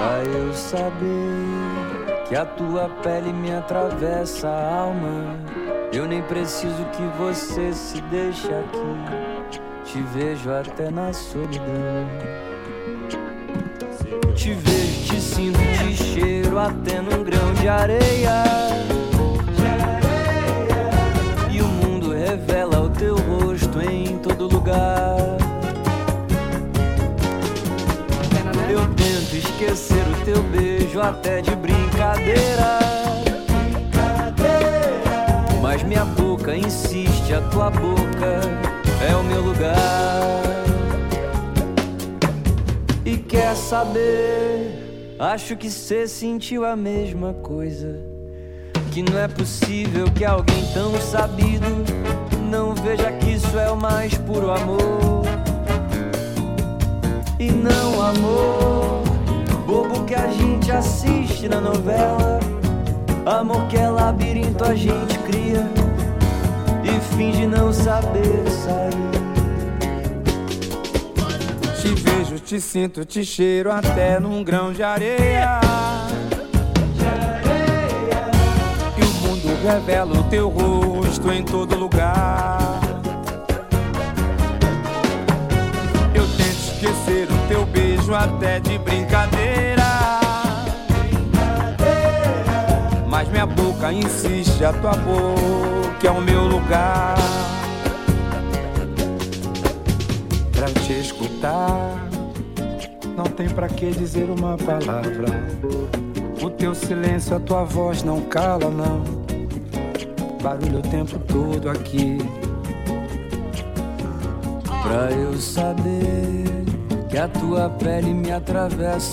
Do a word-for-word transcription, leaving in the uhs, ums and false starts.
Pra eu saber que a tua pele me atravessa a alma, eu nem preciso que você se deixe aqui. Te vejo até na solidão. Te vejo, te sinto, te cheiro até num grão de areia. E o mundo revela o teu rosto em todo lugar. Eu tento esquecer o teu beijo até de brincadeira, mas minha boca insiste, a tua boca é o meu lugar. E quer saber? Acho que cê sentiu a mesma coisa. Que não é possível que alguém tão sabido não veja que isso é o mais puro amor. E não amor bobo que a gente assiste na novela. Amor que é labirinto a gente cria e finge não saber sair. Te vejo, te sinto, te cheiro até num grão de areia. E o mundo revela o teu rosto em todo lugar. Eu tento esquecer o teu beijo até de brincadeira, mas minha boca insiste, a tua boca é o meu lugar. Pra te escutar, não tem pra que dizer uma palavra. O teu silêncio, a tua voz não cala, não. Barulho o tempo todo aqui. Pra eu saber que a tua pele me atravessa